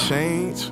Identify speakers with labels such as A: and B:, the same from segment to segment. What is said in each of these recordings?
A: change.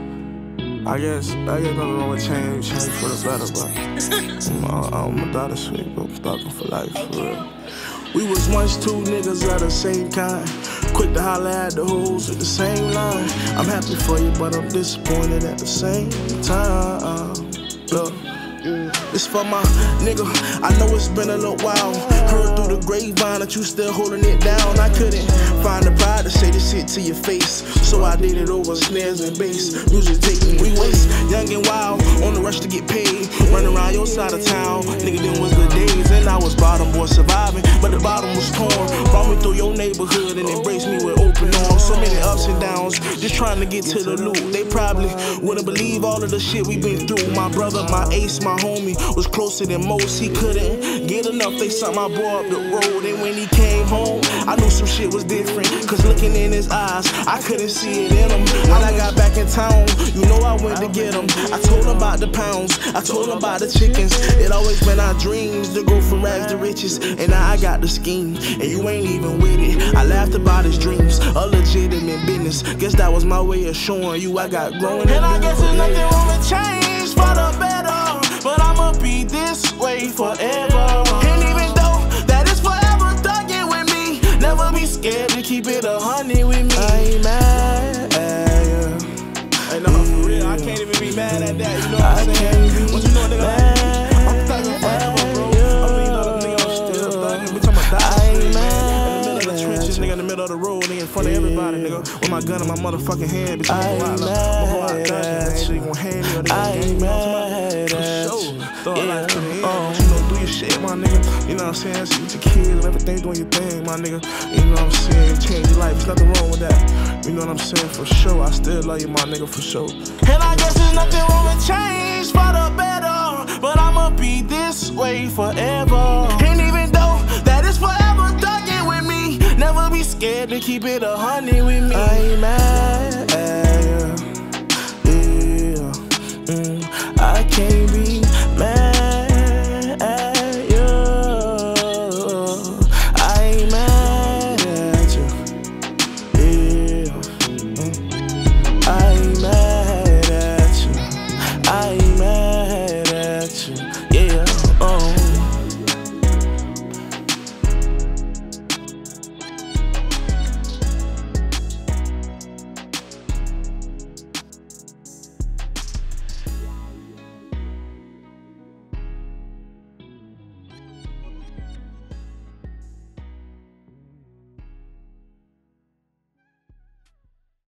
A: I guess nothing wrong with change for the better, but I'm a daughter sweet, but I'm stalking for life, for real. We was once two niggas of the same kind, quick to holler at the hoes with the same line. I'm happy for you, but I'm disappointed at the same time. Look, it's for my nigga, I know it's been a little while. Heard through the grapevine that you still holding it down. I couldn't find the pride to say this shit to your face, so I did it over snares and bass. Music taking me waste, young and wild, on the rush to get paid. Running around your side of town, nigga, them was the days. And I was bottom boy surviving, but the bottom was torn. Brought me through your neighborhood and embraced me with open arms. So many ups and downs, just trying to get to the loot. They probably wouldn't believe all of the shit we been through. My brother, my ace, my homie, was closer than most. He couldn't get enough, they sent my boy up the road. And when he came home, I knew some shit was different, cause looking in his eyes, I couldn't see it in him. When I got back in town, you know I went to get him. I told him about the pounds, I told him about the chickens. It always been our dreams to go from rags to riches, and now I got the scheme, and you ain't even with it. I laughed about his dreams, a legitimate business. Guess that was my way of showing you I got growing. And I guess there's nothing wrong with change for the better, but I'ma be this way forever. And even though that is forever thugging with me, never be scared to keep it 100 with me. I ain't mad at you. Hey, no, for real, I can't even be mad at that, you know what I'm saying? Once you know, nigga, I'm thugging forever, bro. I mean, other nigga, I'm still thugging. Bitch, I'm a die man. In the middle of the trenches, nigga, in the middle of the road, nigga, in front of everybody, nigga. With my gun in my motherfucking hand, bitch, I'm gonna go out thugging. Shit, you gon' hand me or they gon' gang me. Throw a lot to the end, but you know, do your shit, my nigga. You know what I'm saying? See with your kids and everything, doing your thing, my nigga. You know what I'm saying? Change your life, there's nothing wrong with that. You know what I'm saying? For sure, I still love you, my nigga, for sure. And I guess there's nothing wrong with change for the better, but I'ma be this way forever. And even though that is forever thugging with me, never be scared to keep it 100 with me. I ain't mad at you. I can't be